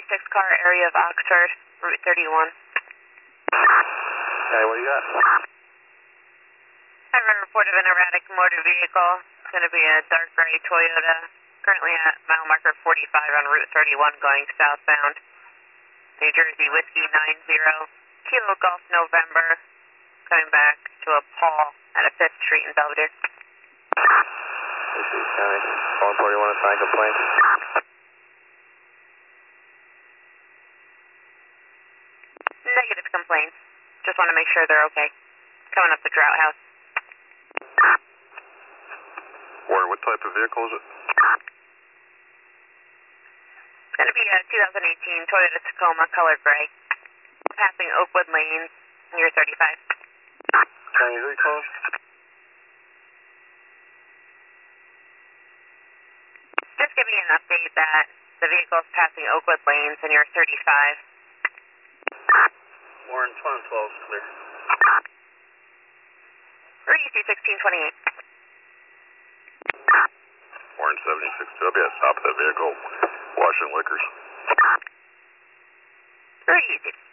36 car area of Oxford, Route 31. Hey, what do you got? I have a report of an erratic motor vehicle. It's going to be a dark gray Toyota, currently at mile marker 45 on Route 31 going southbound. New Jersey Whiskey 90, Kilo Golf November, coming back to a Paul at a 5th Street in Belvedere. This is County, 141 assigned complaint. Negative complaints. Just want to make sure they're okay. Coming up the Drought House. What type of vehicle is it? It's going to be a 2018 Toyota Tacoma, color gray. Passing Oakwood Lane, near 35. County, who you calling? Just giving you an update that the vehicle is passing Oakwood Lanes and you're 35. Warren, 12 is clear. Reese 1628. Warren 76, I'll be at the top of that vehicle, washing liquors. Reese.